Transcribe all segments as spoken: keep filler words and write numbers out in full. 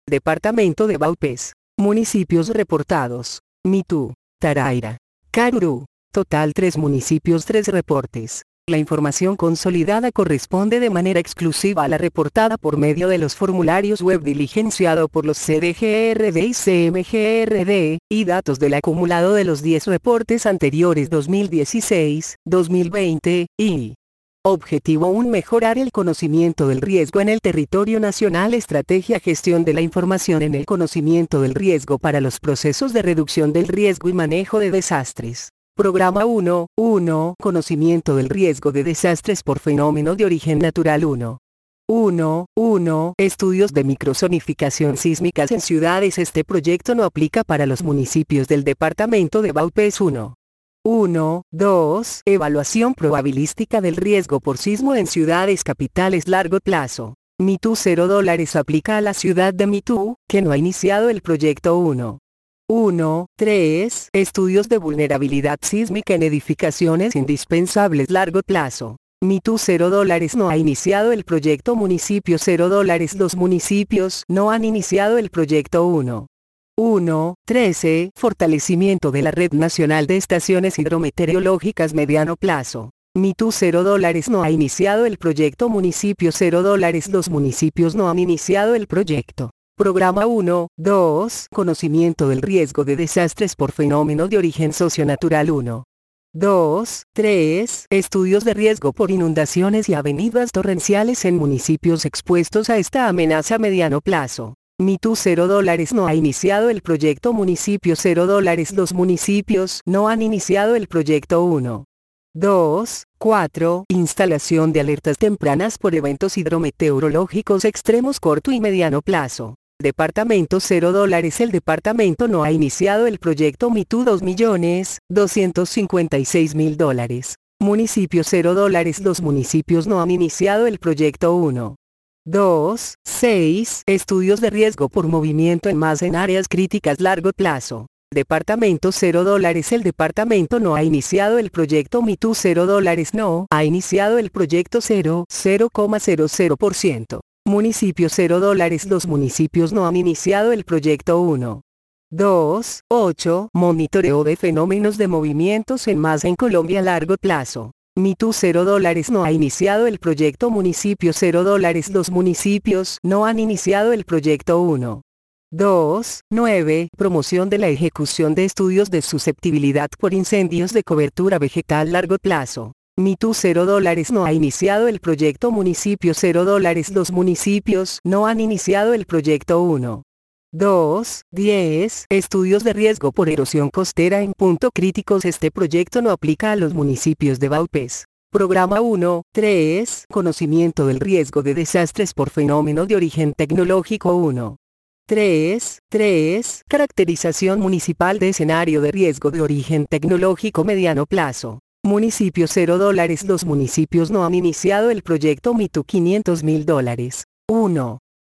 Departamento de Vaupés. Municipios reportados: Mitú, Taraira, Caruru. Total tres municipios, tres reportes. La información consolidada corresponde de manera exclusiva a la reportada por medio de los formularios web diligenciado por los C D G R D y C M G R D, y datos del acumulado de los diez reportes anteriores dos mil dieciséis, dos mil veinte, y Objetivo uno. Mejorar el conocimiento del riesgo en el territorio nacional. Estrategia: gestión de la información en el conocimiento del riesgo para los procesos de reducción del riesgo y manejo de desastres. Programa uno punto uno. Conocimiento del riesgo de desastres por fenómeno de origen natural. uno punto uno punto uno. Estudios de microzonificación sísmicas en ciudades. Este proyecto no aplica para los municipios del departamento de Vaupés. uno punto uno punto dos. Evaluación probabilística del riesgo por sismo en ciudades capitales. Largo plazo. Mitú cero dólares aplica a la ciudad de Mitú, que no ha iniciado el proyecto. uno punto uno punto tres. Estudios de vulnerabilidad sísmica en edificaciones indispensables. Largo plazo. Mitú cero dólares no ha iniciado el proyecto. Municipio cero dólares. Los municipios no han iniciado el proyecto. uno punto uno punto trece. Fortalecimiento de la red nacional de estaciones hidrometeorológicas. Mediano plazo. Mitú cero dólares no ha iniciado el proyecto. Municipio cero dólares. Los municipios no han iniciado el proyecto. Programa uno punto dos. Conocimiento del riesgo de desastres por fenómeno de origen socionatural. uno punto dos. tres. Estudios de riesgo por inundaciones y avenidas torrenciales en municipios expuestos a esta amenaza. Mediano plazo. Mitú cero dólares no ha iniciado el proyecto. Municipio cero dólares. Los municipios no han iniciado el proyecto. uno punto dos. cuatro. Instalación de alertas tempranas por eventos hidrometeorológicos extremos corto y mediano plazo. Departamento cero dólares. El departamento no ha iniciado el proyecto. Mitú dos millones doscientos cincuenta y seis mil dólares. Municipio cero dólares. Los municipios no han iniciado el proyecto. uno punto dos. seis. Estudios de riesgo por movimiento en masa en áreas críticas. Largo plazo. Departamento cero dólares. El departamento no ha iniciado el proyecto. Mitú cero dólares no ha iniciado el proyecto. cero coma cero cero por ciento. Municipio cero dólares. Los municipios no han iniciado el proyecto. uno punto dos. ocho. Monitoreo de fenómenos de movimientos en masa en Colombia. Largo plazo. Mitú cero dólares no ha iniciado el proyecto. Municipio cero dólares. Los municipios no han iniciado el proyecto. uno punto dos. nueve. Promoción de la ejecución de estudios de susceptibilidad por incendios de cobertura vegetal. Largo plazo. Mitú cero dólares no ha iniciado el proyecto. Municipio cero dólares. Los municipios no han iniciado el proyecto. uno punto dos. diez. Estudios de riesgo por erosión costera en punto críticos. Este proyecto no aplica a los municipios de Vaupés. Programa uno punto tres. Conocimiento del riesgo de desastres por fenómeno de origen tecnológico. uno punto tres. tres. Caracterización municipal de escenario de riesgo de origen tecnológico. Mediano plazo. Municipio cero dólares. Los municipios no han iniciado el proyecto. Mitú quinientos mil dólares. uno punto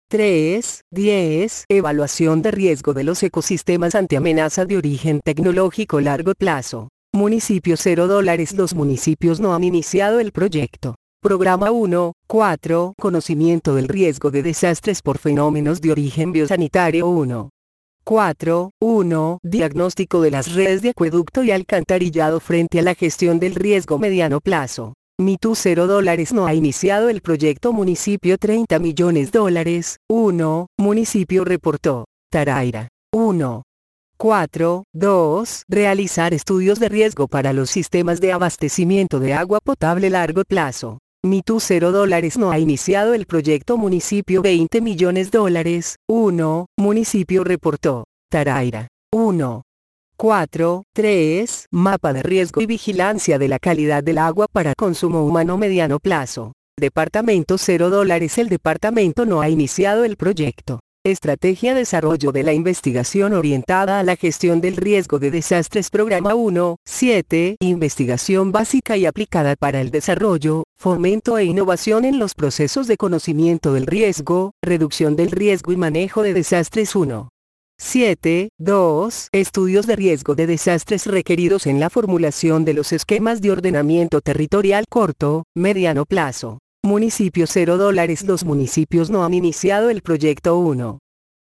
tres. diez. Evaluación de riesgo de los ecosistemas ante amenaza de origen tecnológico. Largo plazo. Municipio cero dólares. Los municipios no han iniciado el proyecto. Programa uno punto cuatro. Conocimiento del riesgo de desastres por fenómenos de origen biosanitario. uno punto cuatro. uno. Diagnóstico de las redes de acueducto y alcantarillado frente a la gestión del riesgo. Mediano plazo. Mitú cero dólares no ha iniciado el proyecto. Municipio treinta millones dólares. uno. Municipio reportó. Taraira. uno punto cuatro. dos. Realizar estudios de riesgo para los sistemas de abastecimiento de agua potable. Largo plazo. Mitú cero dólares no ha iniciado el proyecto. Municipio veinte millones dólares. uno. Municipio reportó. Taraira. uno punto cuatro. tres. Mapa de riesgo y vigilancia de la calidad del agua para consumo humano. Mediano plazo. Departamento cero dólares. El departamento no ha iniciado el proyecto. Estrategia desarrollo de la investigación orientada a la gestión del riesgo de desastres. Programa uno punto siete. Investigación básica y aplicada para el desarrollo, fomento e innovación en los procesos de conocimiento del riesgo, reducción del riesgo y manejo de desastres. uno punto siete. dos. Estudios de riesgo de desastres requeridos en la formulación de los esquemas de ordenamiento territorial. Corto, mediano plazo. Municipio cero dólares. Los municipios no han iniciado el proyecto. uno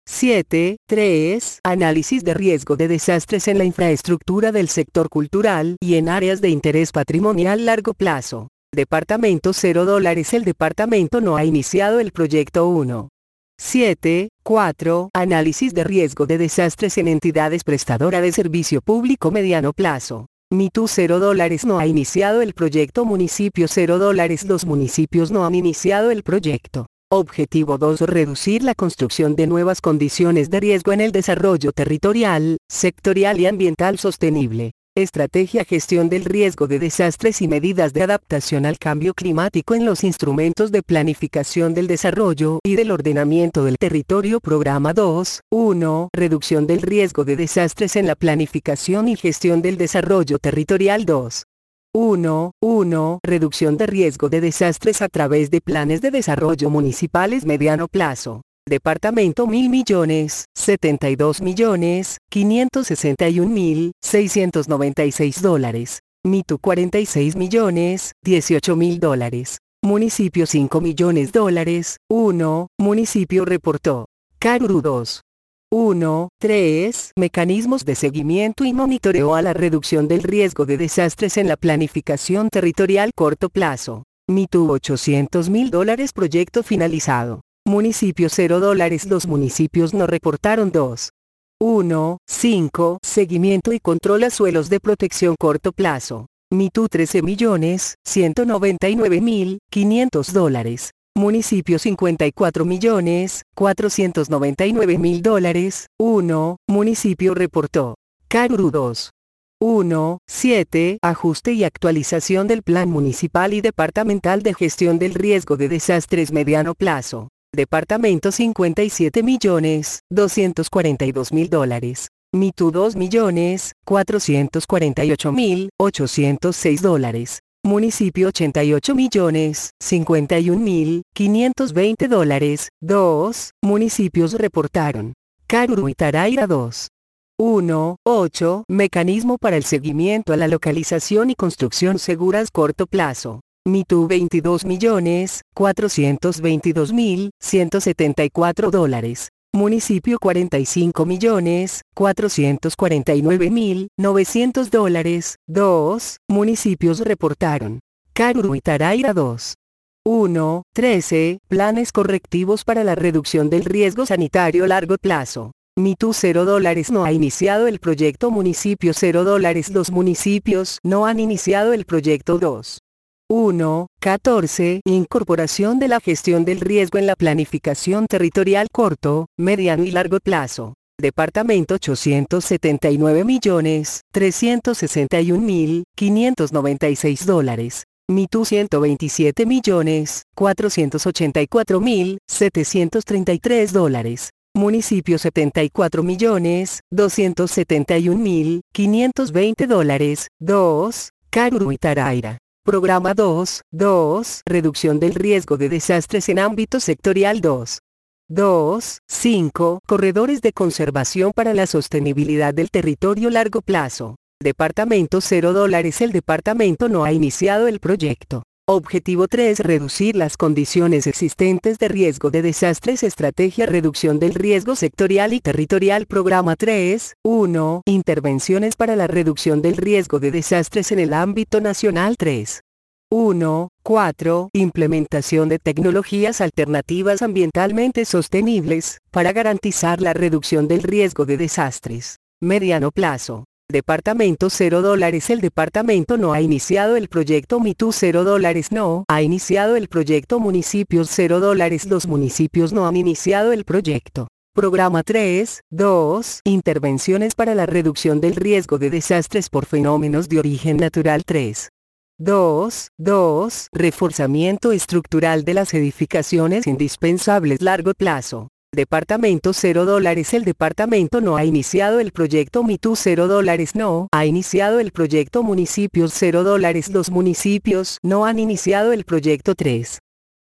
siete. tres. Análisis de riesgo de desastres en la infraestructura del sector cultural y en áreas de interés patrimonial largo plazo. Departamento cero dólares. El departamento no ha iniciado el proyecto uno. siete. cuatro. Análisis de riesgo de desastres en entidades prestadoras de servicio público mediano plazo. MITU cero dólares no ha iniciado el proyecto. Municipio cero dólares. Los municipios no han iniciado el proyecto. Objetivo dos. Reducir la construcción de nuevas condiciones de riesgo en el desarrollo territorial, sectorial y ambiental sostenible. Estrategia: gestión del riesgo de desastres y medidas de adaptación al cambio climático en los instrumentos de planificación del desarrollo y del ordenamiento del territorio. Programa dos. uno. Reducción del riesgo de desastres en la planificación y gestión del desarrollo territorial. dos. uno. uno. Reducción de riesgo de desastres a través de planes de desarrollo municipales mediano plazo. Departamento mil millones, setenta y dos millones, quinientos sesenta y un mil, seiscientos noventa y seis dólares. MITU cuarenta y seis millones, dieciocho mil dólares. Municipio cinco millones dólares. uno. Municipio reportó. Caruru dos. uno. tres. Mecanismos de seguimiento y monitoreo a la reducción del riesgo de desastres en la planificación territorial corto plazo. MITU ochocientos mil dólares. Proyecto finalizado. Municipio cero dólares. Los municipios no reportaron. dos. uno. cinco. Seguimiento y control a suelos de protección corto plazo. MITU trece millones, ciento noventa y nueve mil, quinientos dólares. Municipio cincuenta y cuatro millones, cuatrocientos noventa y nueve mil dólares. uno. Municipio reportó. Caruru dos. uno. siete. Ajuste y actualización del Plan Municipal y Departamental de Gestión del Riesgo de Desastres mediano plazo. Departamento cincuenta y siete millones, doscientos cuarenta y dos mil dólares. MITU dos millones, cuatrocientos cuarenta y ocho mil, ochocientos seis dólares. Municipio ochenta y ocho millones, cincuenta y un mil, quinientos veinte dólares. dos. Municipios reportaron. Caruru y Taraira dos. uno. ocho. Mecanismo para el seguimiento a la localización y construcción seguras corto plazo. MITU veintidós millones, cuatrocientos veintidós mil, ciento setenta y cuatro dólares. Municipio cuarenta y cinco millones, cuatrocientos cuarenta y nueve mil, novecientos dólares. dos. Municipios reportaron. Caruru y Taraira dos. uno. trece. Planes correctivos para la reducción del riesgo sanitario a largo plazo. MITU cero dólares no ha iniciado el proyecto. Municipio cero dólares. Los municipios no han iniciado el proyecto. dos. uno. catorce. Incorporación de la gestión del riesgo en la planificación territorial corto, mediano y largo plazo. Departamento ochocientos setenta y nueve millones, trescientos sesenta y un mil, quinientos noventa y seis dólares. MITU ciento veintisiete millones, cuatrocientos ochenta y cuatro mil, setecientos treinta y tres dólares. Municipio setenta y cuatro millones, doscientos setenta y un mil, quinientos veinte dólares. dos. Caruru y Taraira. Programa dos. dos. Reducción del riesgo de desastres en ámbito sectorial. dos. dos. cinco. Corredores de conservación para la sostenibilidad del territorio largo plazo. Departamento cero dólares. El departamento no ha iniciado el proyecto. Objetivo tres. Reducir las condiciones existentes de riesgo de desastres. Estrategia: reducción del riesgo sectorial y territorial. Programa tres. uno. Intervenciones para la reducción del riesgo de desastres en el ámbito nacional. tres. uno. cuatro. Implementación de tecnologías alternativas ambientalmente sostenibles, para garantizar la reducción del riesgo de desastres. Mediano plazo. Departamento cero dólares. El departamento no ha iniciado el proyecto. MITU cero dólares no ha iniciado el proyecto. Municipios cero dólares. Los municipios no han iniciado el proyecto. Programa tres. dos. Intervenciones para la reducción del riesgo de desastres por fenómenos de origen natural. tres. dos. dos. Reforzamiento estructural de las edificaciones indispensables largo plazo. Departamento cero dólares. El departamento no ha iniciado el proyecto. MITU cero dólares no ha iniciado el proyecto. Municipios cero dólares. Los municipios no han iniciado el proyecto. tres.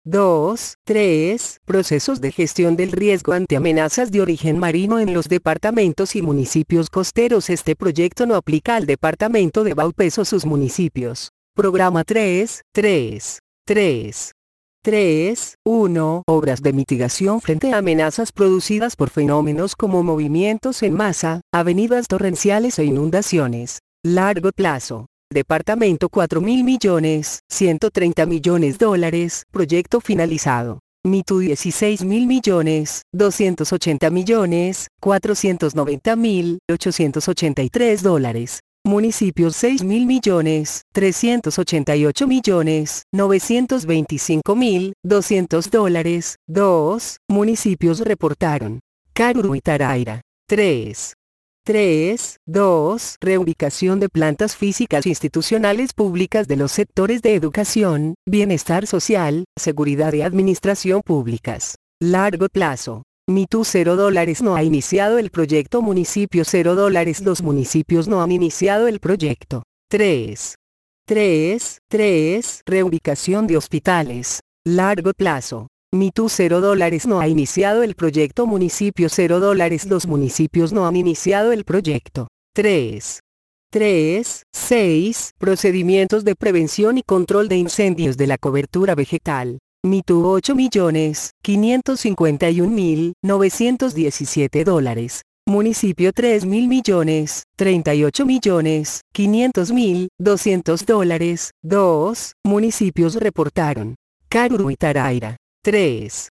dos. tres. Procesos de gestión del riesgo ante amenazas de origen marino en los departamentos y municipios costeros. Este proyecto no aplica al departamento de Vaupés o sus municipios. Programa tres. tres. tres. tres. uno. Obras de mitigación frente a amenazas producidas por fenómenos como movimientos en masa, avenidas torrenciales e inundaciones. Largo plazo. Departamento cuatro mil millones, ciento treinta millones dólares, proyecto finalizado. Mitu dieciséis mil millones, doscientos ochenta millones, cuatrocientos noventa mil, ochocientos ochenta y tres dólares. Municipios seis mil millones, trescientos ochenta y ocho millones, novecientos veinticinco mil, doscientos dólares. dos. Municipios reportaron. Caruru y Taraira. tres. tres. dos. Reubicación de plantas físicas institucionales públicas de los sectores de educación, bienestar social, seguridad y administración públicas. Largo plazo. Mitu cero dólares no ha iniciado el proyecto. Municipio cero dólares. Los municipios no han iniciado el proyecto. tres. tres. tres. Reubicación de hospitales. Largo plazo. Mitu cero dólares no ha iniciado el proyecto. Municipio cero dólares. Los municipios no han iniciado el proyecto. tres. tres. seis. Procedimientos de prevención y control de incendios de la cobertura vegetal. Mitu ocho millones, quinientos cincuenta y un mil, novecientos diecisiete dólares. Municipio tres mil millones, treinta y ocho millones, quinientos mil, doscientos dólares. dos. Municipios reportaron. Caruru y Taraira. tres.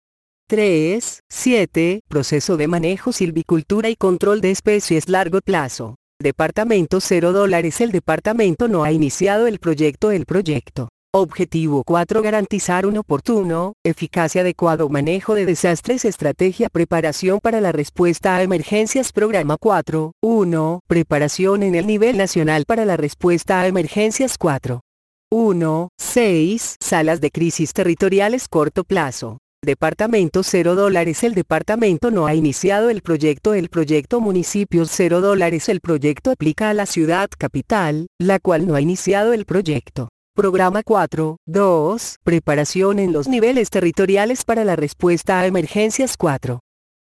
tres. siete. Proceso de manejo silvicultura y control de especies largo plazo. Departamento cero dólares. El departamento no ha iniciado el proyecto. El proyecto. Objetivo cuatro. Garantizar un oportuno, eficaz y adecuado manejo de desastres. Estrategia preparación para la respuesta a emergencias. Programa cuatro. uno. Preparación en el nivel nacional para la respuesta a emergencias. cuatro. uno. seis. Salas de crisis territoriales corto plazo. Departamento cero dólares. El departamento no ha iniciado el proyecto. El proyecto. Municipios cero dólares. El proyecto aplica a la ciudad capital, la cual no ha iniciado el proyecto. Programa cuatro. dos. Preparación en los niveles territoriales para la respuesta a emergencias. cuatro.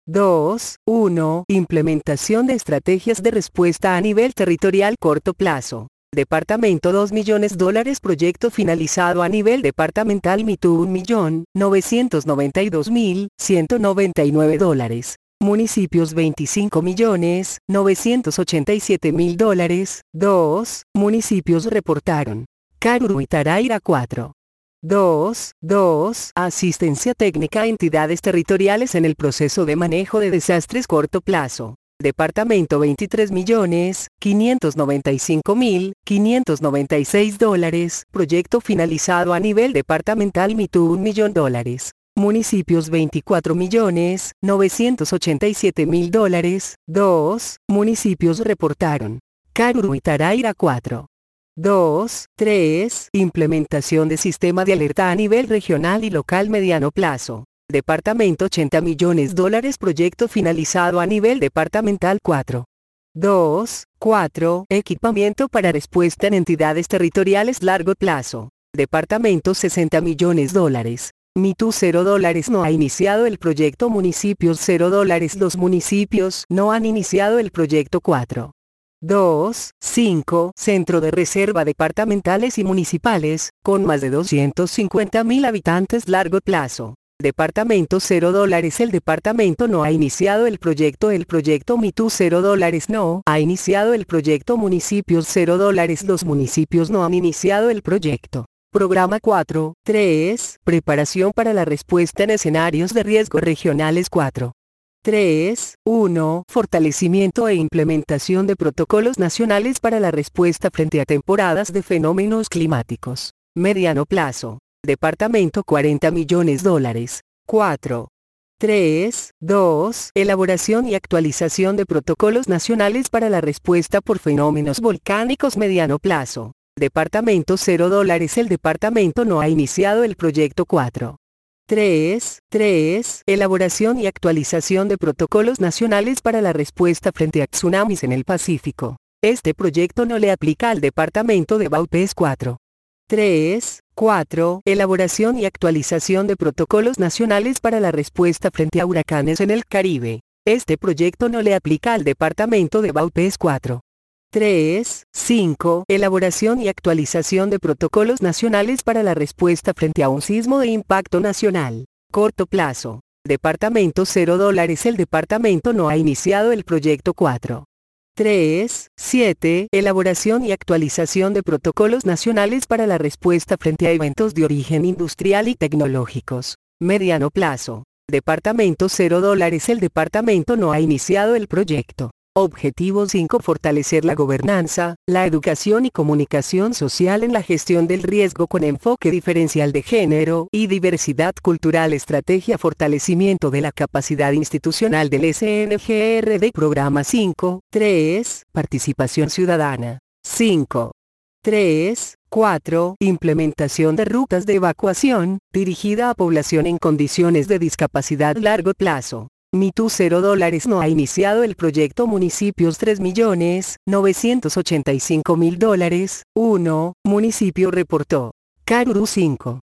dos. uno. Implementación de estrategias de respuesta a nivel territorial corto plazo. Departamento dos millones dólares. Proyecto finalizado a nivel departamental. Mitu un millón, novecientos noventa y dos mil, ciento noventa y nueve dólares. Municipios veinticinco millones, novecientos ochenta y siete mil dólares. dos. Municipios reportaron. Caruru y Taraira. cuatro. dos. dos. Asistencia técnica a entidades territoriales en el proceso de manejo de desastres corto plazo. Departamento veintitrés millones, quinientos noventa y cinco mil, quinientos noventa y seis dólares. Proyecto finalizado a nivel departamental. Mitu un millón dólares. Municipios veinticuatro millones, novecientos ochenta y siete mil dólares. dos. Municipios reportaron. Caruru y Taraira. cuatro. dos. tres. Implementación de sistema de alerta a nivel regional y local mediano plazo. Departamento ochenta millones dólares. Proyecto finalizado a nivel departamental. cuatro. dos. cuatro. Equipamiento para respuesta en entidades territoriales largo plazo. Departamento sesenta millones dólares. Mitu cero dólares no ha iniciado el proyecto. Municipios cero dólares. Los municipios no han iniciado el proyecto. cuatro. dos. cinco. Centro de reserva departamentales y municipales, con más de doscientos cincuenta mil habitantes largo plazo. Departamento cero dólares. El departamento no ha iniciado el proyecto. El proyecto. Mitu cero dólares no ha iniciado el proyecto. Municipios cero dólares. Los municipios no han iniciado el proyecto. Programa cuatro. tres. Preparación para la respuesta en escenarios de riesgo regionales. cuatro. tres. uno. Fortalecimiento e implementación de protocolos nacionales para la respuesta frente a temporadas de fenómenos climáticos. Mediano plazo. Departamento cuarenta millones dólares. cuatro. tres. dos. Elaboración y actualización de protocolos nacionales para la respuesta por fenómenos volcánicos. Mediano plazo. Departamento cero dólares. El departamento no ha iniciado el proyecto. cuatro. tres. tres. Elaboración y actualización de protocolos nacionales para la respuesta frente a tsunamis en el Pacífico. Este proyecto no le aplica al departamento de Vaupés. cuatro. tres. cuatro. Elaboración y actualización de protocolos nacionales para la respuesta frente a huracanes en el Caribe. Este proyecto no le aplica al departamento de Vaupés. cuatro. tres. cinco. Elaboración y actualización de protocolos nacionales para la respuesta frente a un sismo de impacto nacional. Corto plazo. Departamento cero dólares. El departamento no ha iniciado el proyecto cuatro. tres. siete. Elaboración y actualización de protocolos nacionales para la respuesta frente a eventos de origen industrial y tecnológicos. Mediano plazo. Departamento cero dólares. El departamento no ha iniciado el proyecto. Objetivo cinco. Fortalecer la gobernanza, la educación y comunicación social en la gestión del riesgo con enfoque diferencial de género y diversidad cultural. Estrategia. Fortalecimiento de la capacidad institucional del S N G R D. Programa cinco. tres. Participación ciudadana. cinco. tres. cuatro. Implementación de rutas de evacuación, dirigida a población en condiciones de discapacidad. Largo plazo. MITU cero dólares no ha iniciado el proyecto. Municipios tres millones novecientos ochenta y cinco mil dólares. uno. Municipio reportó. Caruru cinco.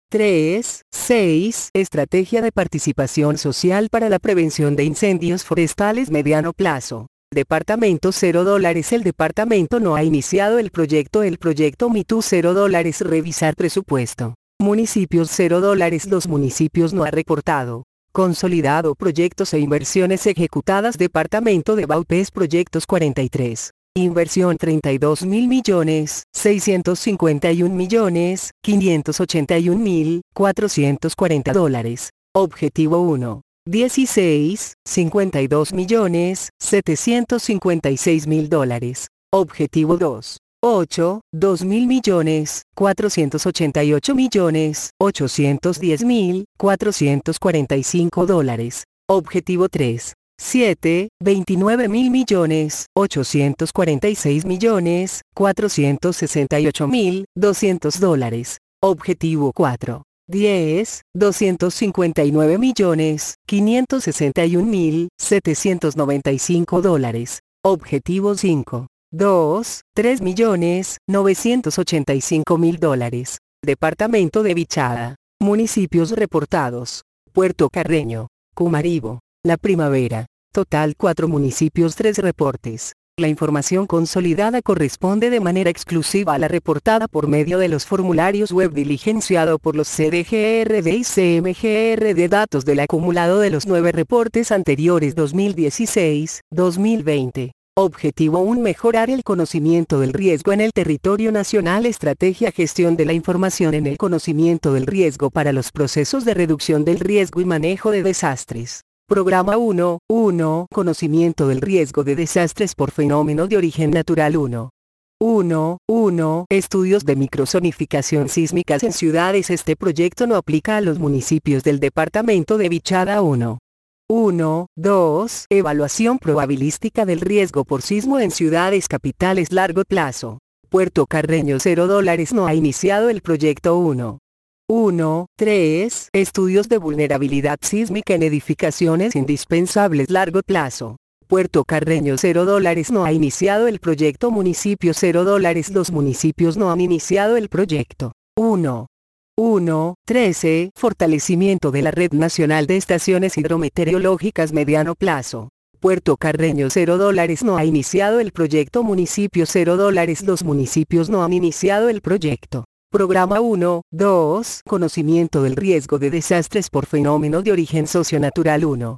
tres. seis. Estrategia de participación social para la prevención de incendios forestales. Mediano plazo. Departamento cero dólares. El departamento no ha iniciado el proyecto. El proyecto MITU cero dólares. Revisar presupuesto. Municipios cero dólares. Los municipios no ha reportado. Consolidado proyectos e inversiones ejecutadas. Departamento de Baupés. Proyectos cuarenta y tres. Inversión treinta y dos mil millones, seiscientos cincuenta y un millones, quinientos ochenta y un mil, cuatrocientos cuarenta dólares. Objetivo uno. dieciséis, cincuenta y dos millones, setecientos cincuenta y seis mil dólares. Objetivo dos. ocho, dos mil millones, cuatrocientos ochenta y ocho millones, ochocientos diez mil, cuatrocientos cuarenta y cinco dólares. Objetivo tres. siete, veintinueve mil millones, ochocientos cuarenta y seis millones, cuatrocientos sesenta y ocho mil, doscientos dólares. Objetivo cuatro. diez, doscientos cincuenta y nueve millones, quinientos sesenta y un mil, setecientos noventa y cinco dólares. Objetivo cinco. dos, tres millones, novecientos ochenta y cinco mil dólares. Departamento de Vichada. Municipios reportados. Puerto Carreño. Cumaribo. La Primavera. Total cuatro municipios, tres reportes. La información consolidada corresponde de manera exclusiva a la reportada por medio de los formularios web diligenciado por los C D G R D y C M G R D. Datos del acumulado de los nueve reportes anteriores dos mil dieciséis a dos mil veinte. Objetivo uno. Mejorar el conocimiento del riesgo en el territorio nacional. Estrategia. Gestión de la información en el conocimiento del riesgo para los procesos de reducción del riesgo y manejo de desastres. Programa uno. uno. Conocimiento del riesgo de desastres por fenómeno de origen natural. uno. uno. uno. Estudios de microzonificación sísmicas en ciudades. Este proyecto no aplica a los municipios del departamento de Vichada. uno. uno. dos. Evaluación probabilística del riesgo por sismo en ciudades capitales. Largo plazo. Puerto Carreño cero dólares no ha iniciado el proyecto. uno. uno. tres. Estudios de vulnerabilidad sísmica en edificaciones indispensables. Largo plazo. Puerto Carreño cero dólares no ha iniciado el proyecto. Municipio cero dólares. Los municipios no han iniciado el proyecto. uno. uno. trece. Fortalecimiento de la Red Nacional de Estaciones Hidrometeorológicas. Mediano plazo. Puerto Carreño cero dólares no ha iniciado el proyecto. Municipio cero dólares. Los municipios no han iniciado el proyecto. Programa uno. dos. Conocimiento del riesgo de desastres por fenómeno de origen socionatural. uno.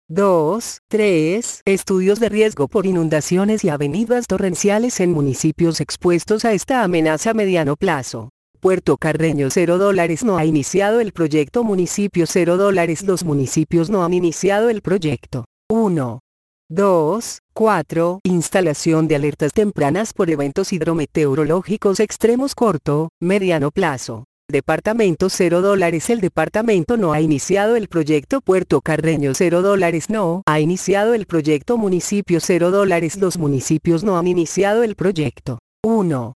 dos. tres. Estudios de riesgo por inundaciones y avenidas torrenciales en municipios expuestos a esta amenaza. Mediano plazo. Puerto Carreño cero dólares no ha iniciado el proyecto. Municipio cero dólares. Los municipios no han iniciado el proyecto. uno. dos. cuatro. Instalación de alertas tempranas por eventos hidrometeorológicos extremos. Corto, mediano plazo. Departamento cero dólares. El departamento no ha iniciado el proyecto. Puerto Carreño cero dólares no ha iniciado el proyecto. Municipio cero dólares. Los municipios no han iniciado el proyecto. uno.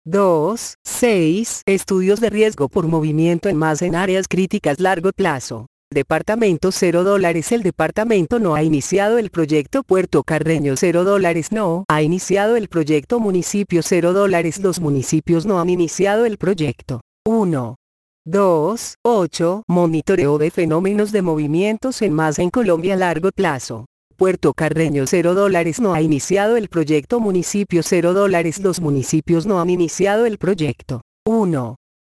dos. seis. Estudios de riesgo por movimiento en masa en áreas críticas. Largo plazo. Departamento cero dólares. El departamento no ha iniciado el proyecto. Puerto Carreño cero dólares no ha iniciado el proyecto. Municipio cero dólares. Los municipios no han iniciado el proyecto. uno. dos. ocho. Monitoreo de fenómenos de movimientos en masa en Colombia. Largo plazo. Puerto Carreño cero dólares no ha iniciado el proyecto. Municipio cero dólares. Los municipios no han iniciado el proyecto. uno.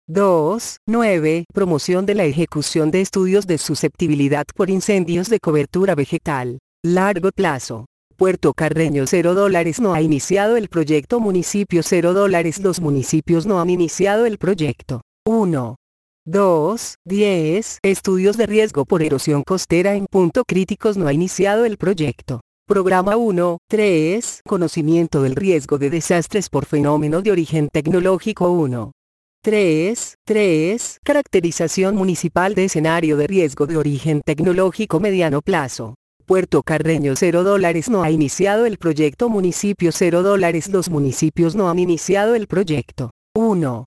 dos. nueve. Promoción de la ejecución de estudios de susceptibilidad por incendios de cobertura vegetal. Largo plazo. Puerto Carreño cero dólares no ha iniciado el proyecto. Municipio cero dólares. Los municipios no han iniciado el proyecto. uno. dos. diez. Estudios de riesgo por erosión costera en punto críticos. No ha iniciado el proyecto. Programa uno. tres. Conocimiento del riesgo de desastres por fenómenos de origen tecnológico. uno. tres. tres. Caracterización municipal de escenario de riesgo de origen tecnológico mediano plazo. Puerto Carreño cero dólares no ha iniciado el proyecto. Municipio cero dólares. Los municipios no han iniciado el proyecto. uno.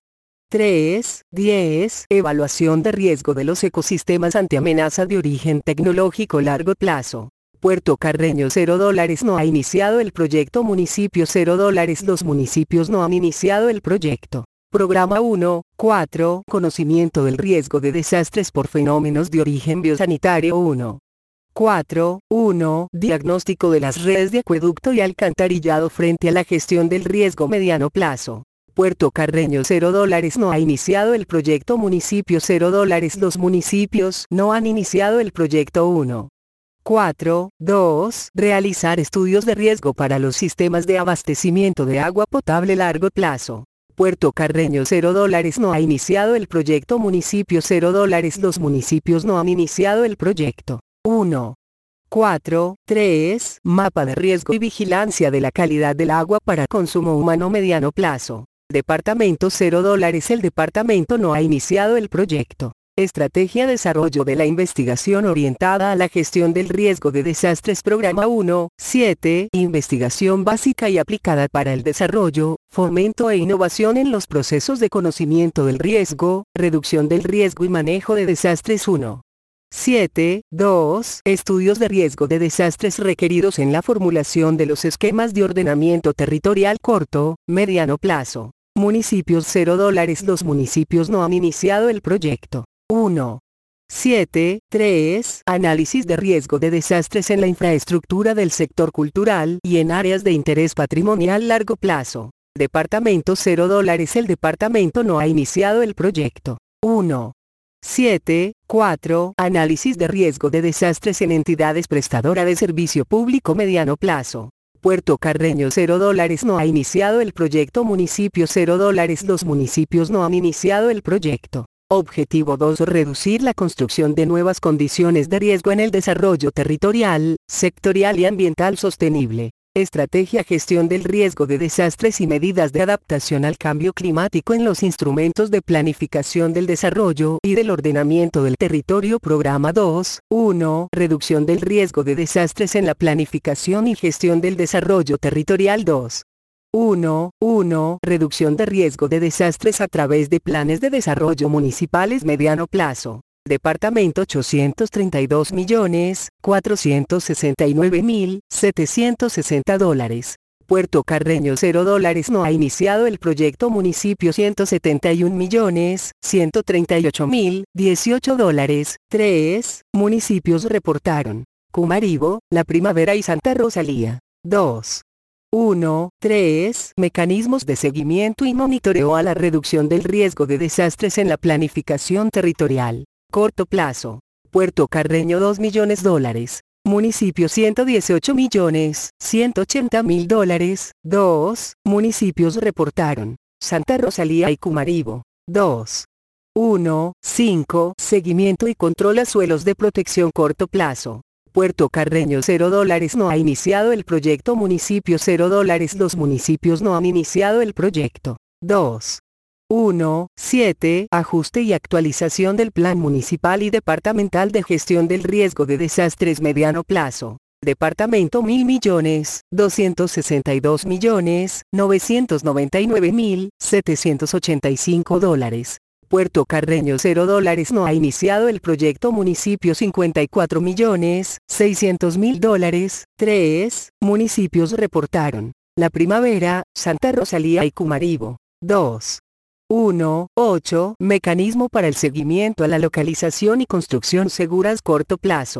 tres. diez. Evaluación de riesgo de los ecosistemas ante amenaza de origen tecnológico largo plazo. Puerto Carreño cero dólares no ha iniciado el proyecto. Municipio cero dólares. Los municipios no han iniciado el proyecto. Programa uno. cuatro. Conocimiento del riesgo de desastres por fenómenos de origen biosanitario. uno. cuatro. uno. Diagnóstico de las redes de acueducto y alcantarillado frente a la gestión del riesgo mediano plazo. Puerto Carreño cero dólares no ha iniciado el proyecto. Municipio cero dólares. Los municipios no han iniciado el proyecto. uno. cuatro. dos. Realizar estudios de riesgo para los sistemas de abastecimiento de agua potable largo plazo. Puerto Carreño cero dólares no ha iniciado el proyecto. Municipio cero dólares. Los municipios no han iniciado el proyecto. uno. cuatro. tres. Mapa de riesgo y vigilancia de la calidad del agua para consumo humano mediano plazo. Departamento cero dólares. El departamento no ha iniciado el proyecto. Estrategia desarrollo de la investigación orientada a la gestión del riesgo de desastres. Programa uno. siete. Investigación básica y aplicada para el desarrollo, fomento e innovación en los procesos de conocimiento del riesgo, reducción del riesgo y manejo de desastres. uno. siete. dos. Estudios de riesgo de desastres requeridos en la formulación de los esquemas de ordenamiento territorial corto, mediano plazo. Municipios cero dólares. Los municipios no han iniciado el proyecto. uno. siete. tres. Análisis de riesgo de desastres en la infraestructura del sector cultural y en áreas de interés patrimonial largo plazo. Departamento cero dólares. El departamento no ha iniciado el proyecto. uno. siete. cuatro. Análisis de riesgo de desastres en entidades prestadoras de servicio público mediano plazo. Puerto Carreño cero dólares no ha iniciado el proyecto. Municipio cero dólares. Los municipios no han iniciado el proyecto. Objetivo dos. Reducir la construcción de nuevas condiciones de riesgo en el desarrollo territorial, sectorial y ambiental sostenible. Estrategia gestión del riesgo de desastres y medidas de adaptación al cambio climático en los instrumentos de planificación del desarrollo y del ordenamiento del territorio. Programa dos. uno. Reducción del riesgo de desastres en la planificación y gestión del desarrollo territorial. dos. uno. uno. Reducción de riesgo de desastres a través de planes de desarrollo municipales mediano plazo. Departamento ochocientos treinta y dos millones, cuatrocientos sesenta y nueve mil, setecientos sesenta dólares. Puerto Carreño cero dólares no ha iniciado el proyecto. Municipio ciento setenta y un millones, ciento treinta y ocho mil, dieciocho dólares. tres. Municipios reportaron: Cumaribo, La Primavera y Santa Rosalía. dos. uno. tres. Mecanismos de seguimiento y monitoreo a la reducción del riesgo de desastres en la planificación territorial. Corto plazo. Puerto Carreño dos millones dólares. Municipio ciento dieciocho millones, ciento ochenta mil dólares. dos. Municipios reportaron: Santa Rosalía y Cumaribo. dos. uno. cinco. Seguimiento y control a suelos de protección corto plazo. Puerto Carreño cero dólares no ha iniciado el proyecto. Municipio cero dólares. Los municipios no han iniciado el proyecto. dos. uno. siete. Ajuste y actualización del Plan Municipal y Departamental de Gestión del Riesgo de Desastres mediano plazo. Departamento mil millones, doscientos sesenta y dos millones, novecientos noventa y nueve mil, setecientos ochenta y cinco dólares. Puerto Carreño cero dólares no ha iniciado el proyecto. Municipio cincuenta y cuatro millones, seiscientos mil dólares. tres. Municipios reportaron: La Primavera, Santa Rosalía y Cumaribo. dos. uno. ocho. Mecanismo para el seguimiento a la localización y construcción seguras corto plazo.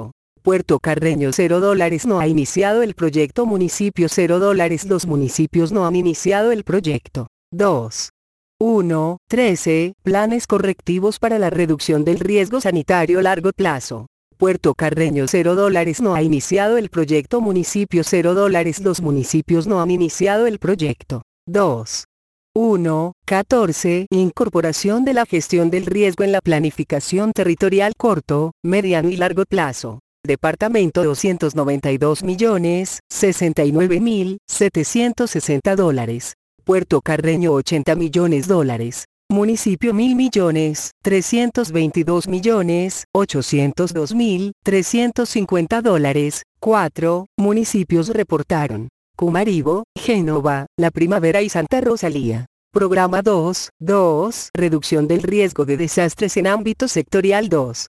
Puerto Carreño cero dólares no ha iniciado el proyecto. Municipio cero dólares. Los municipios no han iniciado el proyecto. dos. uno. trece. Planes correctivos para la reducción del riesgo sanitario a largo plazo. Puerto Carreño cero dólares no ha iniciado el proyecto. Municipio cero dólares. Los municipios no han iniciado el proyecto. dos. uno. catorce. Incorporación de la gestión del riesgo en la planificación territorial corto, mediano y largo plazo. Departamento doscientos noventa y dos millones, sesenta y nueve mil, setecientos sesenta dólares. Puerto Carreño ochenta millones dólares. Municipio mil millones, trescientos veintidós millones, ochocientos dos mil, trescientos cincuenta dólares. cuatro. Municipios reportaron: Cumaribo, Génova, La Primavera y Santa Rosalía. Programa dos. dos. Reducción del riesgo de desastres en ámbito sectorial dos.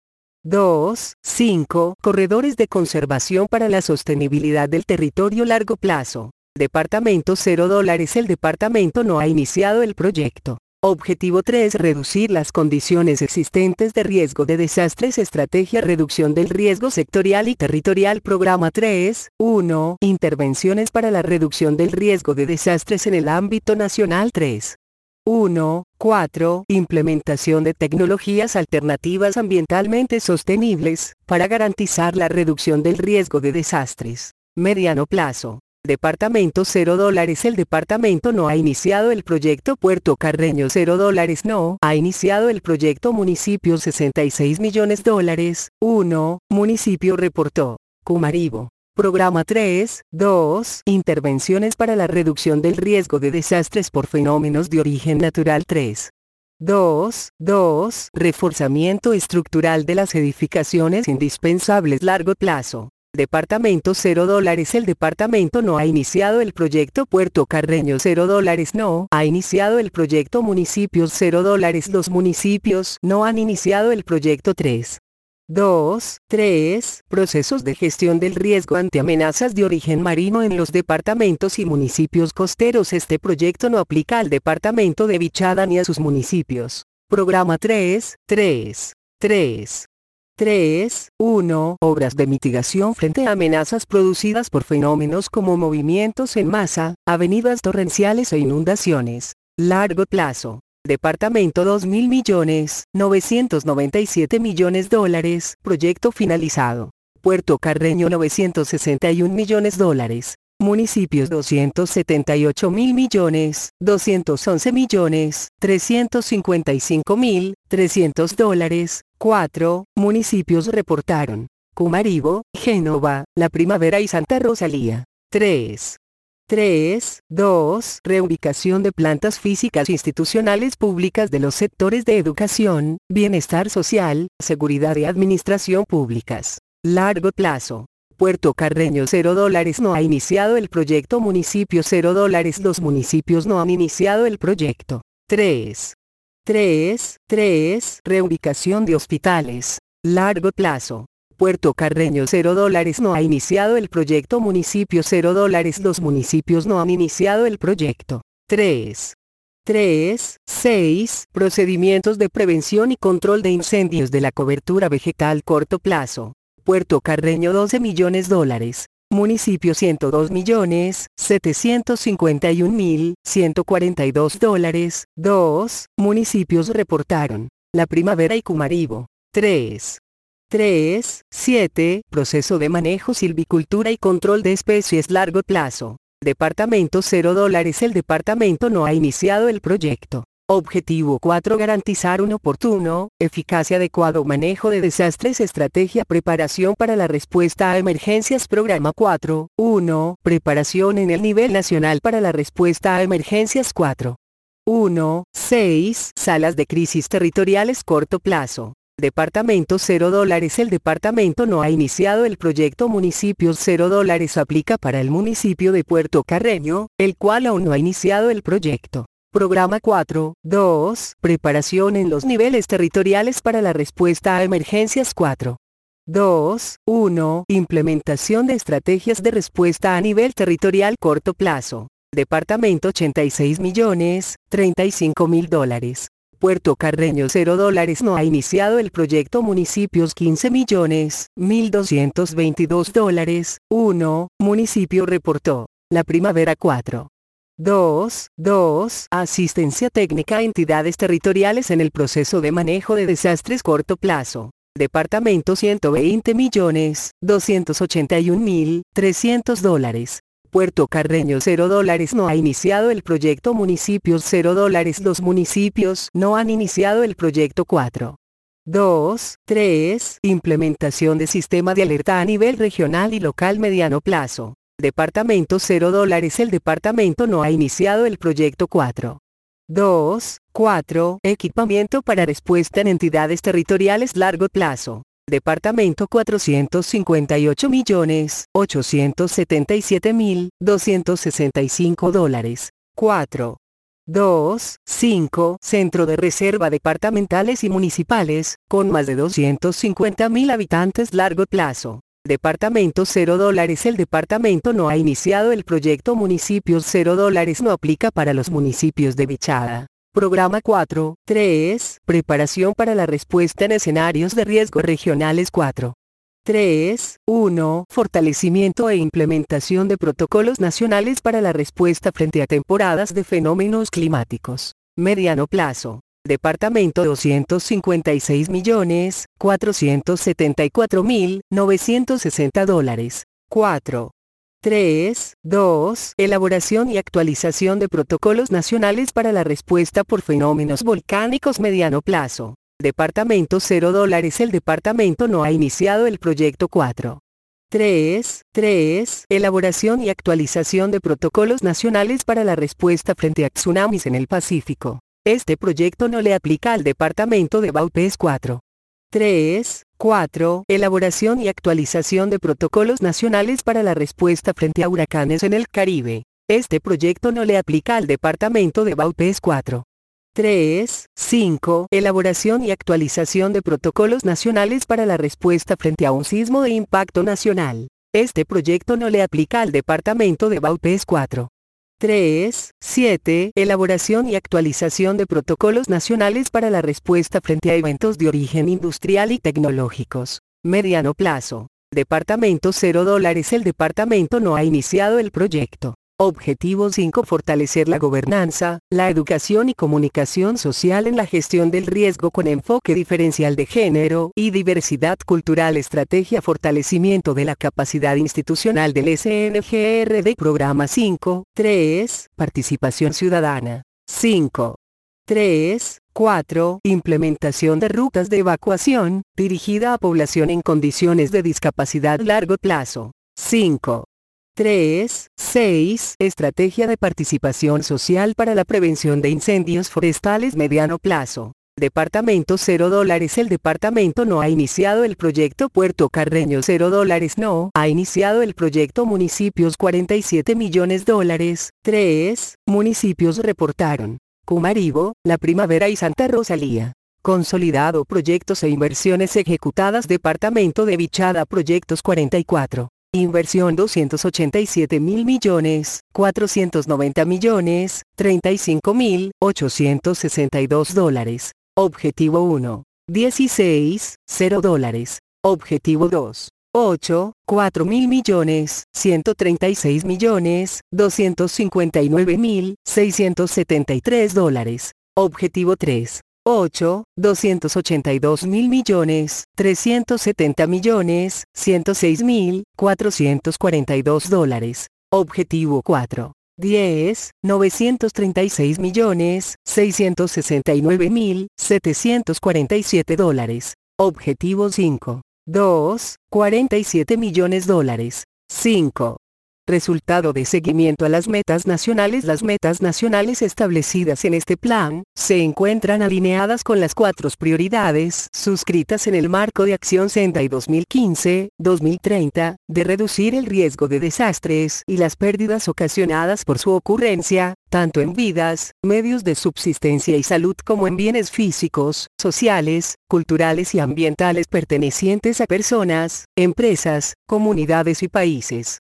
dos. cinco. Corredores de conservación para la sostenibilidad del territorio largo plazo. Departamento cero dólares. El departamento no ha iniciado el proyecto. Objetivo tres. Reducir las condiciones existentes de riesgo de desastres. Estrategia reducción del riesgo sectorial y territorial. Programa tres. uno. Intervenciones para la reducción del riesgo de desastres en el ámbito nacional tres. uno. cuatro. Implementación de tecnologías alternativas ambientalmente sostenibles, para garantizar la reducción del riesgo de desastres. Mediano plazo. Departamento cero dólares. El departamento no ha iniciado el proyecto. Puerto Carreño cero dólares no ha iniciado el proyecto. Municipio sesenta y seis millones dólares. uno. Municipio reportó: Cumaribo. Programa tres. dos. Intervenciones para la reducción del riesgo de desastres por fenómenos de origen natural tres. dos. dos. Reforzamiento estructural de las edificaciones indispensables largo plazo. Departamento cero dólares. El departamento no ha iniciado el proyecto. Puerto Carreño cero dólares no ha iniciado el proyecto. Municipios cero dólares. Los municipios no han iniciado el proyecto tres. dos. tres. Procesos de gestión del riesgo ante amenazas de origen marino en los departamentos y municipios costeros. Este proyecto no aplica al departamento de Vichada ni a sus municipios. Programa tres. tres. tres. tres. uno. Obras de mitigación frente a amenazas producidas por fenómenos como movimientos en masa, avenidas torrenciales e inundaciones. Largo plazo. Departamento dos mil millones, novecientos noventa y siete millones dólares. Proyecto finalizado. Puerto Carreño novecientos sesenta y un millones dólares. Municipios doscientos setenta y ocho mil millones, doscientos once millones, trescientos cincuenta y cinco mil, trescientos dólares. cuatro. Municipios reportaron: Cumaribo, Génova, La Primavera y Santa Rosalía. tres. tres. dos. Reubicación de plantas físicas institucionales públicas de los sectores de educación, bienestar social, seguridad y administración públicas. Largo plazo. Puerto Carreño cero dólares no ha iniciado el proyecto. Municipio cero dólares. Los municipios no han iniciado el proyecto. tres. tres. tres. Reubicación de hospitales. Largo plazo. Puerto Carreño cero dólares no ha iniciado el proyecto. Municipio cero dólares. Los municipios no han iniciado el proyecto. tres. tres. seis. Procedimientos de prevención y control de incendios de la cobertura vegetal corto plazo. Puerto Carreño doce millones dólares. Municipio ciento dos millones, setecientos cincuenta y un mil, ciento cuarenta y dos dólares. dos. Municipios reportaron: La Primavera y Cumaribo. tres. tres. siete. Proceso de manejo silvicultura y control de especies largo plazo. Departamento cero dólares. El departamento no ha iniciado el proyecto. Objetivo cuatro. Garantizar un oportuno, eficaz y adecuado manejo de desastres. Estrategia preparación para la respuesta a emergencias. Programa cuatro. uno. Preparación en el nivel nacional para la respuesta a emergencias cuatro. uno. seis. Salas de crisis territoriales corto plazo. Departamento cero dólares. El departamento no ha iniciado el proyecto. Municipios cero dólares aplica para el municipio de Puerto Carreño, el cual aún no ha iniciado el proyecto. Programa cuatro. dos. Preparación en los niveles territoriales para la respuesta a emergencias cuatro. dos. uno. Implementación de estrategias de respuesta a nivel territorial corto plazo. Departamento ochenta y seis millones, treinta y cinco mil dólares. Puerto Carreño cero dólares. No ha iniciado el proyecto. Municipios quince millones mil doscientos veintidós dólares. uno. Municipio reportó. La Primavera cuatro. dos. dos. Asistencia técnica a entidades territoriales en el proceso de manejo de desastres corto plazo. Departamento ciento veinte millones doscientos ochenta y un mil trescientos dólares. Puerto Carreño cero dólares. No ha iniciado el proyecto. Municipios cero dólares. Los municipios no han iniciado el proyecto. cuatro. dos. tres. Implementación de sistema de alerta a nivel regional y local mediano plazo. Departamento cero dólares. El departamento no ha iniciado el proyecto. cuatro. dos. cuatro. Equipamiento para respuesta en entidades territoriales largo plazo. Departamento cuatrocientos cincuenta y ocho millones ochocientos setenta y siete mil doscientos sesenta y cinco dólares. cuatro. dos. cinco. Centro de reserva departamentales y municipales, con más de doscientos cincuenta mil habitantes largo plazo. Departamento cero dólares. El departamento no ha iniciado el proyecto. Municipios cero dólares. No aplica para los municipios de Vichada. Programa cuatro. tres. Preparación para la respuesta en escenarios de riesgo regionales. cuatro. tres. uno. Fortalecimiento e implementación de protocolos nacionales para la respuesta frente a temporadas de fenómenos climáticos. Mediano plazo. Departamento doscientos cincuenta y seis millones cuatrocientos setenta y cuatro mil novecientos sesenta dólares. cuatro. tres. dos. Elaboración y actualización de protocolos nacionales para la respuesta por fenómenos volcánicos. Mediano plazo. Departamento cero dólares. El departamento no ha iniciado el proyecto. cuatro. tres. tres. Elaboración y actualización de protocolos nacionales para la respuesta frente a tsunamis en el Pacífico. Este proyecto no le aplica al departamento de Vaupés. cuatro. tres. cuatro. Elaboración y actualización de protocolos nacionales para la respuesta frente a huracanes en el Caribe. Este proyecto no le aplica al departamento de Vaupés. cuatro. tres. cinco. Elaboración y actualización de protocolos nacionales para la respuesta frente a un sismo de impacto nacional. Este proyecto no le aplica al departamento de Vaupés. cuatro. tres. siete. Elaboración y actualización de protocolos nacionales para la respuesta frente a eventos de origen industrial y tecnológicos. Mediano plazo. Departamento cero dólares. El departamento no ha iniciado el proyecto. Objetivo cinco. Fortalecer la gobernanza, la educación y comunicación social en la gestión del riesgo con enfoque diferencial de género y diversidad cultural. Estrategia. Fortalecimiento de la capacidad institucional del S N G R D. Programa cinco. tres. Participación ciudadana. cinco. tres. cuatro. Implementación de rutas de evacuación, dirigida a población en condiciones de discapacidad largo plazo. cinco. tres. seis. Estrategia de participación social para la prevención de incendios forestales mediano plazo. Departamento cero dólares. El departamento no ha iniciado el proyecto. Puerto Carreño cero dólares. No ha iniciado el proyecto. Municipios cuarenta y siete millones dólares. tres. Municipios reportaron. Cumaribo, La Primavera y Santa Rosalía. Consolidado proyectos e inversiones ejecutadas. Departamento de Vichada. Proyectos cuarenta y cuatro. Inversión doscientos ochenta y siete mil millones, cuatrocientos noventa millones, treinta y cinco mil, ochocientos sesenta y dos dólares. Objetivo uno. dieciséis, cero dólares. Objetivo dos. ocho, cuatro mil millones, ciento treinta y seis millones, doscientos cincuenta y nueve mil, seiscientos setenta y tres dólares. Objetivo tres. ocho, doscientos ochenta y dos mil millones, trescientos setenta millones, ciento seis mil, cuatrocientos cuarenta y dos dólares. Objetivo cuatro. diez, novecientos treinta y seis millones, seiscientos sesenta y nueve mil, setecientos cuarenta y siete dólares. Objetivo cinco. dos, cuarenta y siete millones dólares. cinco. Resultado de seguimiento a las metas nacionales. Las metas nacionales establecidas en este plan, se encuentran alineadas con las cuatro prioridades suscritas en el Marco de Acción Sendai dos mil quince a dos mil treinta, de reducir el riesgo de desastres y las pérdidas ocasionadas por su ocurrencia, tanto en vidas, medios de subsistencia y salud como en bienes físicos, sociales, culturales y ambientales pertenecientes a personas, empresas, comunidades y países.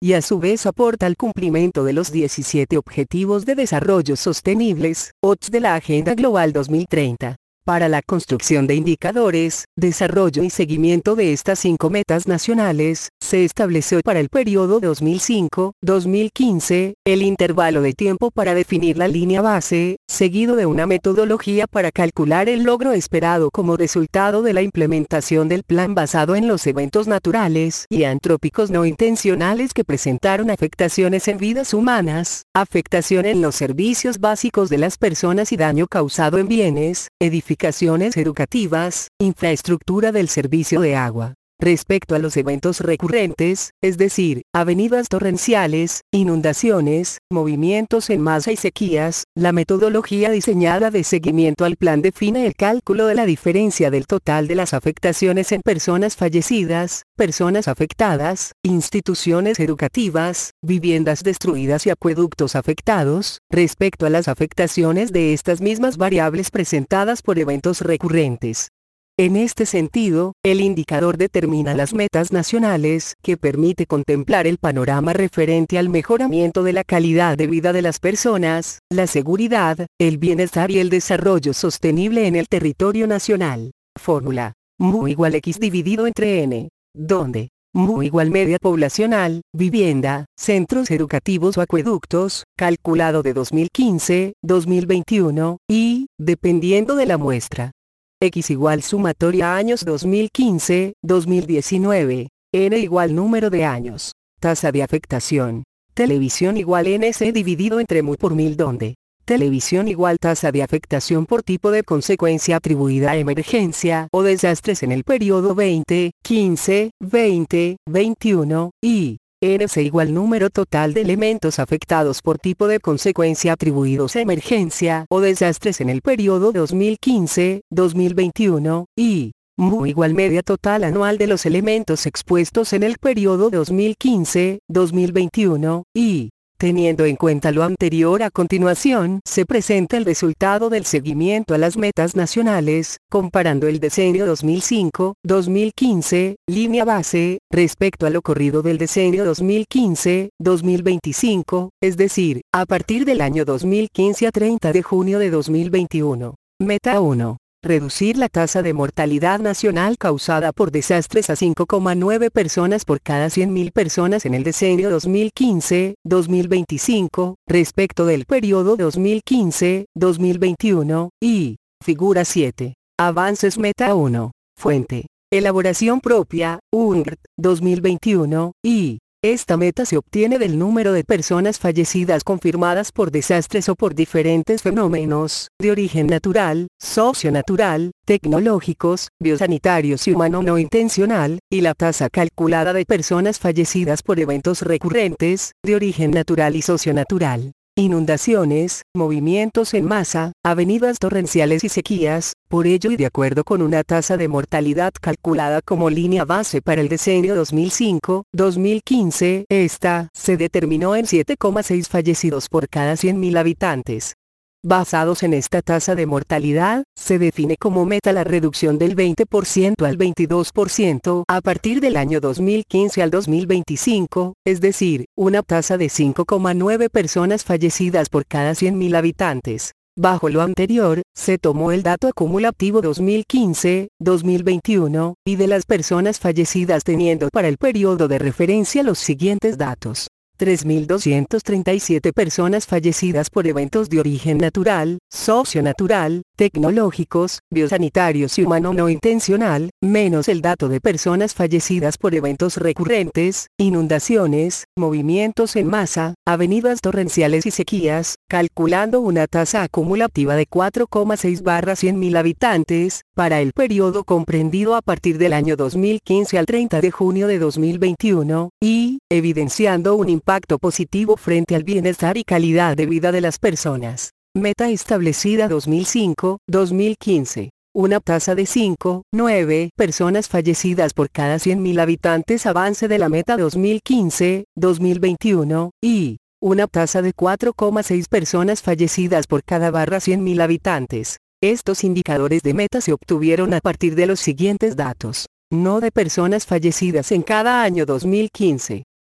y a su vez aporta al cumplimiento de los diecisiete Objetivos de Desarrollo Sostenibles, O D S de la Agenda Global dos mil treinta. Para la construcción de indicadores, desarrollo y seguimiento de estas cinco metas nacionales, se estableció para el periodo dos mil cinco a dos mil quince, el intervalo de tiempo para definir la línea base, seguido de una metodología para calcular el logro esperado como resultado de la implementación del plan basado en los eventos naturales y antrópicos no intencionales que presentaron afectaciones en vidas humanas, afectación en los servicios básicos de las personas y daño causado en bienes, edificaciones, edificaciones educativas, infraestructura del servicio de agua. Respecto a los eventos recurrentes, es decir, avenidas torrenciales, inundaciones, movimientos en masa y sequías, la metodología diseñada de seguimiento al plan define el cálculo de la diferencia del total de las afectaciones en personas fallecidas, personas afectadas, instituciones educativas, viviendas destruidas y acueductos afectados, respecto a las afectaciones de estas mismas variables presentadas por eventos recurrentes. En este sentido, el indicador determina las metas nacionales, que permite contemplar el panorama referente al mejoramiento de la calidad de vida de las personas, la seguridad, el bienestar y el desarrollo sostenible en el territorio nacional. Fórmula: mu igual x dividido entre n, donde mu igual media poblacional, vivienda, centros educativos o acueductos, calculado de dos mil quince, dos mil veintiuno, y, dependiendo de la muestra, X igual sumatoria años dos mil quince, dos mil diecinueve, N igual número de años, tasa de afectación, televisión igual N C dividido entre mu por mil donde, televisión igual tasa de afectación por tipo de consecuencia atribuida a emergencia o desastres en el periodo veinte, quince, veinte, veintiuno, y N C igual número total de elementos afectados por tipo de consecuencia atribuidos a emergencia o desastres en el periodo dos mil quince, dos mil veintiuno, y mu igual media total anual de los elementos expuestos en el periodo dos mil quince, dos mil veintiuno, y, teniendo en cuenta lo anterior, a continuación se presenta el resultado del seguimiento a las metas nacionales, comparando el decenio dos mil cinco, dos mil quince, línea base, respecto al ocurrido del decenio dos mil quince, dos mil veinticinco, es decir, a partir del año dos mil quince a treinta de junio de dos mil veintiuno. Meta uno. Reducir la tasa de mortalidad nacional causada por desastres a cinco coma nueve personas por cada cien mil personas en el decenio dos mil quince, dos mil veinticinco, respecto del periodo dos mil quince, dos mil veintiuno, y, figura siete. Avances meta uno. Fuente. Elaboración propia, U N R T, dos mil veintiuno, y, esta meta se obtiene del número de personas fallecidas confirmadas por desastres o por diferentes fenómenos, de origen natural, socionatural, tecnológicos, biosanitarios y humano no intencional, y la tasa calculada de personas fallecidas por eventos recurrentes, de origen natural y socionatural. Inundaciones, movimientos en masa, avenidas torrenciales y sequías, por ello y de acuerdo con una tasa de mortalidad calculada como línea base para el decenio dos mil cinco, dos mil quince, esta se determinó en siete coma seis fallecidos por cada cien mil habitantes. Basados en esta tasa de mortalidad, se define como meta la reducción del veinte por ciento al veintidós por ciento a partir del año dos mil quince al dos mil veinticinco, es decir, una tasa de cinco coma nueve personas fallecidas por cada cien mil habitantes. Bajo lo anterior, se tomó el dato acumulativo dos mil quince, dos mil veintiuno, y de las personas fallecidas teniendo para el periodo de referencia los siguientes datos. tres mil doscientas treinta y siete personas fallecidas por eventos de origen natural, socionatural, tecnológicos, biosanitarios y humano no intencional, menos el dato de personas fallecidas por eventos recurrentes, inundaciones, movimientos en masa, avenidas torrenciales y sequías, calculando una tasa acumulativa de cuatro coma seis barra cien mil habitantes, para el periodo comprendido a partir del año dos mil quince al treinta de junio de dos mil veintiuno, y, evidenciando un impacto positivo frente al bienestar y calidad de vida de las personas. Meta establecida dos mil cinco, dos mil quince. Una tasa de cinco coma nueve personas fallecidas por cada cien mil habitantes. Avance de la meta dos mil quince, dos mil veintiuno, y una tasa de cuatro coma seis personas fallecidas por cada barra cien mil habitantes. Estos indicadores de meta se obtuvieron a partir de los siguientes datos. No de personas fallecidas en cada año dos mil quince.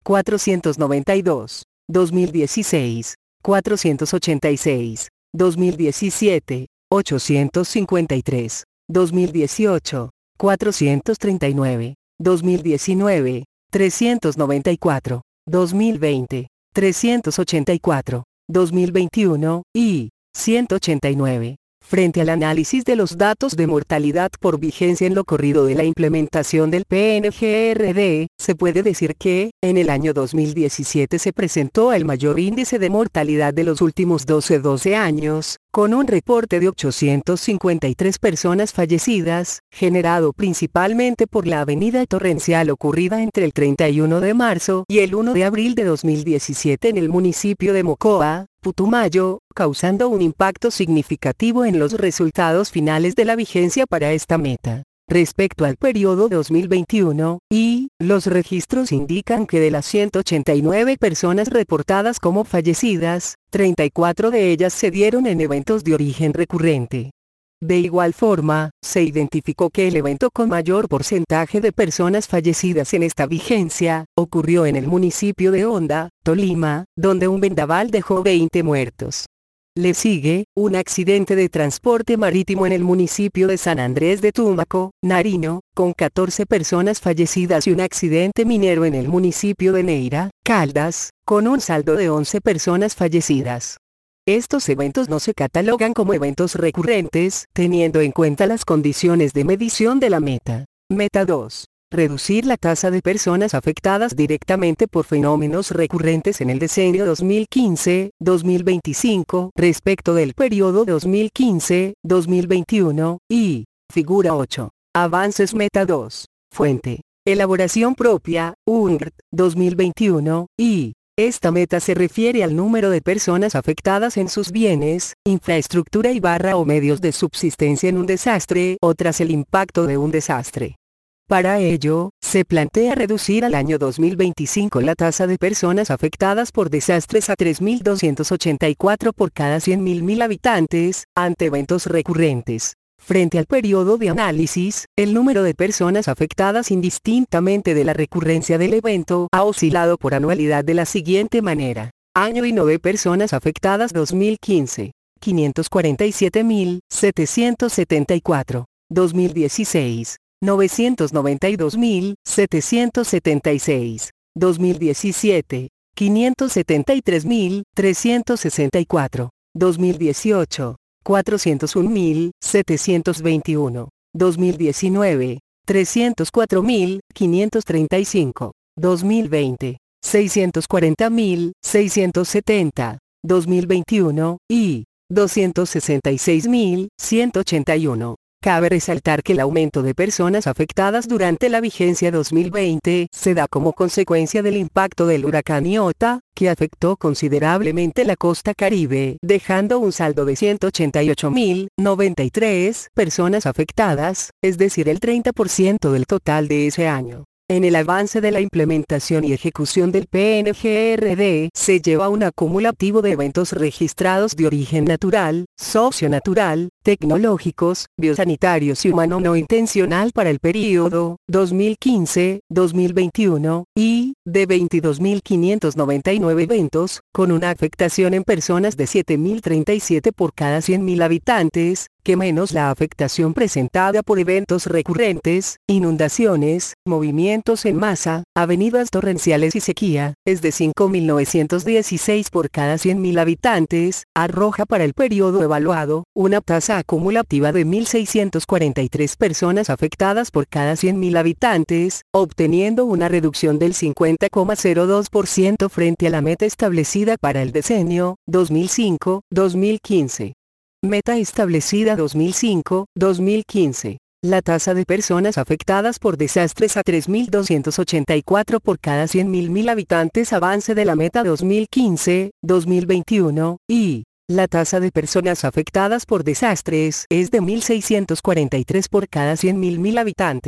cuatrocientos noventa y dos, dos mil dieciséis, cuatrocientos ochenta y seis, dos mil diecisiete, ochocientos cincuenta y tres, dos mil dieciocho, cuatrocientos treinta y nueve, dos mil diecinueve, trescientos noventa y cuatro, dos mil veinte, trescientos ochenta y cuatro, dos mil veintiuno, y ciento ochenta y nueve. Frente al análisis de los datos de mortalidad por vigencia en lo corrido de la implementación del P N G R D, se puede decir que, en el año dos mil diecisiete se presentó el mayor índice de mortalidad de los últimos doce años, con un reporte de ochocientos cincuenta y tres personas fallecidas, generado principalmente por la avenida torrencial ocurrida entre el treinta y uno de marzo y el uno de abril de dos mil diecisiete en el municipio de Mocoa, Putumayo, causando un impacto significativo en los resultados finales de la vigencia para esta meta. Respecto al periodo dos mil veintiuno, y, los registros indican que de las ciento ochenta y nueve personas reportadas como fallecidas, treinta y cuatro de ellas se dieron en eventos de origen recurrente. De igual forma, se identificó que el evento con mayor porcentaje de personas fallecidas en esta vigencia, ocurrió en el municipio de Honda, Tolima, donde un vendaval dejó veinte muertos. Le sigue, un accidente de transporte marítimo en el municipio de San Andrés de Tumaco, Nariño, con catorce personas fallecidas y un accidente minero en el municipio de Neira, Caldas, con un saldo de once personas fallecidas. Estos eventos no se catalogan como eventos recurrentes, teniendo en cuenta las condiciones de medición de la meta. Meta dos. Reducir la tasa de personas afectadas directamente por fenómenos recurrentes en el decenio dos mil quince a dos mil veinticinco respecto del periodo dos mil quince a dos mil veintiuno, y, figura ocho. Avances Meta dos. Fuente. Elaboración propia, U N R T, dos mil veintiuno, y, esta meta se refiere al número de personas afectadas en sus bienes, infraestructura y barra o medios de subsistencia en un desastre o tras el impacto de un desastre. Para ello, se plantea reducir al año dos mil veinticinco la tasa de personas afectadas por desastres a tres mil doscientos ochenta y cuatro por cada cien mil habitantes, ante eventos recurrentes. Frente al periodo de análisis, el número de personas afectadas indistintamente de la recurrencia del evento ha oscilado por anualidad de la siguiente manera. Año y nueve personas afectadas dos mil quince, quinientos cuarenta y siete mil setecientos setenta y cuatro. dos mil dieciséis, novecientos noventa y dos mil setecientos setenta y seis. dos mil diecisiete, quinientos setenta y tres mil trescientos sesenta y cuatro. dos mil dieciocho, cuatrocientos un mil setecientos veintiuno. dos mil diecinueve, trescientos cuatro mil quinientos treinta y cinco. dos mil veinte, seiscientos cuarenta mil seiscientos setenta. dos mil veintiuno, y doscientos sesenta y seis mil ciento ochenta y uno. Cabe resaltar que el aumento de personas afectadas durante la vigencia dos mil veinte se da como consecuencia del impacto del huracán Iota, que afectó considerablemente la costa Caribe, dejando un saldo de ciento ochenta y ocho mil noventa y tres personas afectadas, es decir el treinta por ciento del total de ese año. En el avance de la implementación y ejecución del P N G R D se lleva un acumulativo de eventos registrados de origen natural, socionatural, tecnológicos, biosanitarios y humano no intencional para el período dos mil quince a dos mil veintiuno, y, de veintidós mil quinientos noventa y nueve eventos, con una afectación en personas de siete mil treinta y siete por cada cien mil habitantes, que menos la afectación presentada por eventos recurrentes, inundaciones, movimientos en masa, avenidas torrenciales y sequía, es de cinco mil novecientos dieciséis por cada cien mil habitantes, arroja para el periodo evaluado, una tasa acumulativa de mil seiscientos cuarenta y tres personas afectadas por cada cien mil habitantes, obteniendo una reducción del cincuenta coma cero dos por ciento frente a la meta establecida para el decenio dos mil cinco a dos mil quince. Meta establecida dos mil cinco a dos mil quince. La tasa de personas afectadas por desastres a tres mil doscientos ochenta y cuatro por cada cien mil habitantes. Avance de la meta dos mil quince a dos mil veintiuno, y la tasa de personas afectadas por desastres es de mil seiscientos cuarenta y tres por cada cien mil habitantes.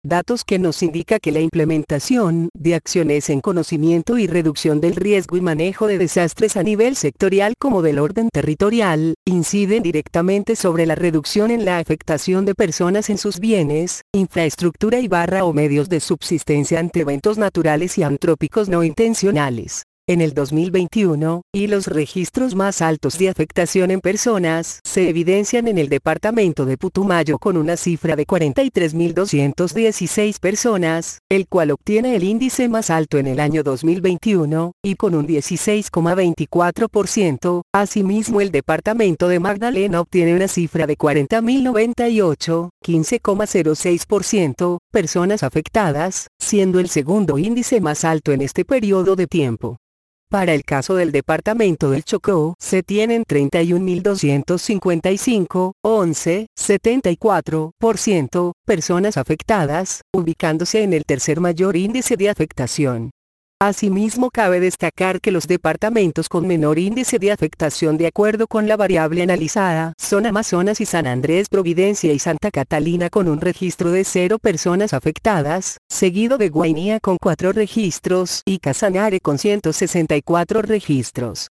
Datos que nos indica que la implementación de acciones en conocimiento y reducción del riesgo y manejo de desastres a nivel sectorial como del orden territorial, inciden directamente sobre la reducción en la afectación de personas en sus bienes, infraestructura y barra o medios de subsistencia ante eventos naturales y antrópicos no intencionales. En el dos mil veintiuno, y los registros más altos de afectación en personas se evidencian en el departamento de Putumayo con una cifra de cuarenta y tres mil doscientas dieciséis personas, el cual obtiene el índice más alto en el año dos mil veintiuno, y con un dieciséis coma veinticuatro por ciento. Asimismo, el departamento de Magdalena obtiene una cifra de cuarenta mil noventa y ocho, quince coma cero seis por ciento, personas afectadas, siendo el segundo índice más alto en este periodo de tiempo. Para el caso del departamento del Chocó, se tienen treinta y un mil doscientos cincuenta y cinco, once, setenta y cuatro por ciento, personas afectadas, ubicándose en el tercer mayor índice de afectación. Asimismo, cabe destacar que los departamentos con menor índice de afectación de acuerdo con la variable analizada son Amazonas y San Andrés, Providencia y Santa Catalina con un registro de cero personas afectadas, seguido de Guainía con cuatro registros y Casanare con ciento sesenta y cuatro registros.